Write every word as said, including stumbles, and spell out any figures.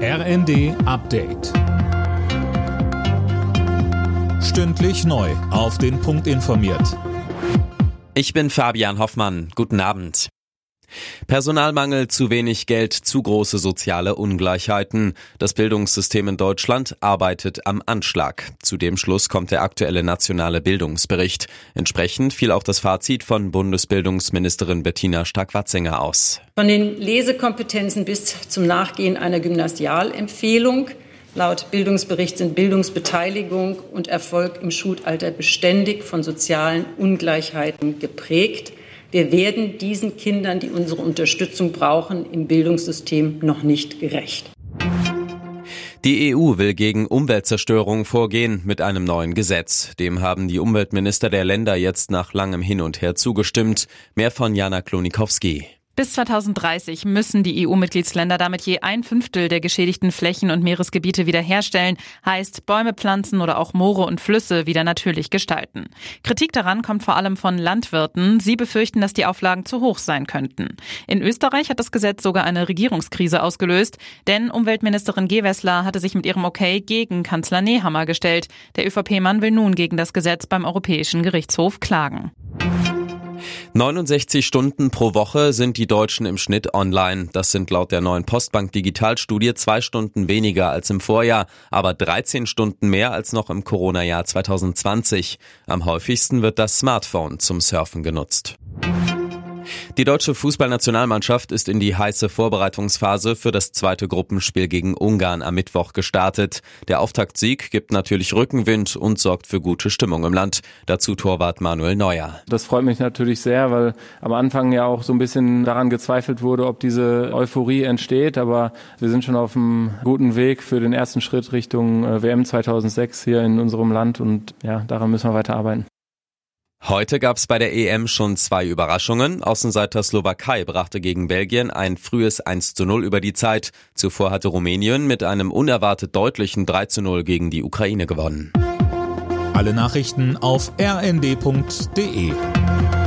R N D Update. Stündlich neu auf den Punkt informiert. Ich bin Fabian Hoffmann. Guten Abend. Personalmangel, zu wenig Geld, zu große soziale Ungleichheiten. Das Bildungssystem in Deutschland arbeitet am Anschlag. Zu dem Schluss kommt der aktuelle nationale Bildungsbericht. Entsprechend fiel auch das Fazit von Bundesbildungsministerin Bettina Stark-Watzinger aus. Von den Lesekompetenzen bis zum Nachgehen einer Gymnasialempfehlung. Laut Bildungsbericht sind Bildungsbeteiligung und Erfolg im Schulalter beständig von sozialen Ungleichheiten geprägt. Wir werden diesen Kindern, die unsere Unterstützung brauchen, im Bildungssystem noch nicht gerecht. Die E U will gegen Umweltzerstörung vorgehen mit einem neuen Gesetz. Dem haben die Umweltminister der Länder jetzt nach langem Hin und Her zugestimmt. Mehr von Jana Klonikowski. Bis zweitausenddreißig müssen die E U-Mitgliedsländer damit je ein Fünftel der geschädigten Flächen und Meeresgebiete wiederherstellen, heißt Bäume pflanzen oder auch Moore und Flüsse wieder natürlich gestalten. Kritik daran kommt vor allem von Landwirten. Sie befürchten, dass die Auflagen zu hoch sein könnten. In Österreich hat das Gesetz sogar eine Regierungskrise ausgelöst, denn Umweltministerin Gewessler hatte sich mit ihrem Okay gegen Kanzler Nehammer gestellt. Der ÖVP-Mann will nun gegen das Gesetz beim Europäischen Gerichtshof klagen. neunundsechzig Stunden pro Woche sind die Deutschen im Schnitt online. Das sind laut der neuen Postbank Digitalstudie zwei Stunden weniger als im Vorjahr, aber dreizehn Stunden mehr als noch im Corona-Jahr zweitausendzwanzig. Am häufigsten wird das Smartphone zum Surfen genutzt. Die deutsche Fußballnationalmannschaft ist in die heiße Vorbereitungsphase für das zweite Gruppenspiel gegen Ungarn am Mittwoch gestartet. Der Auftaktsieg gibt natürlich Rückenwind und sorgt für gute Stimmung im Land. Dazu Torwart Manuel Neuer. Das freut mich natürlich sehr, weil am Anfang ja auch so ein bisschen daran gezweifelt wurde, ob diese Euphorie entsteht. Aber wir sind schon auf einem guten Weg für den ersten Schritt Richtung W M zweitausendsechs hier in unserem Land. Und ja, daran müssen wir weiter arbeiten. Heute gab es bei der E M schon zwei Überraschungen. Außenseiter Slowakei brachte gegen Belgien ein frühes eins zu null über die Zeit. Zuvor hatte Rumänien mit einem unerwartet deutlichen drei zu null gegen die Ukraine gewonnen. Alle Nachrichten auf r n d punkt d e.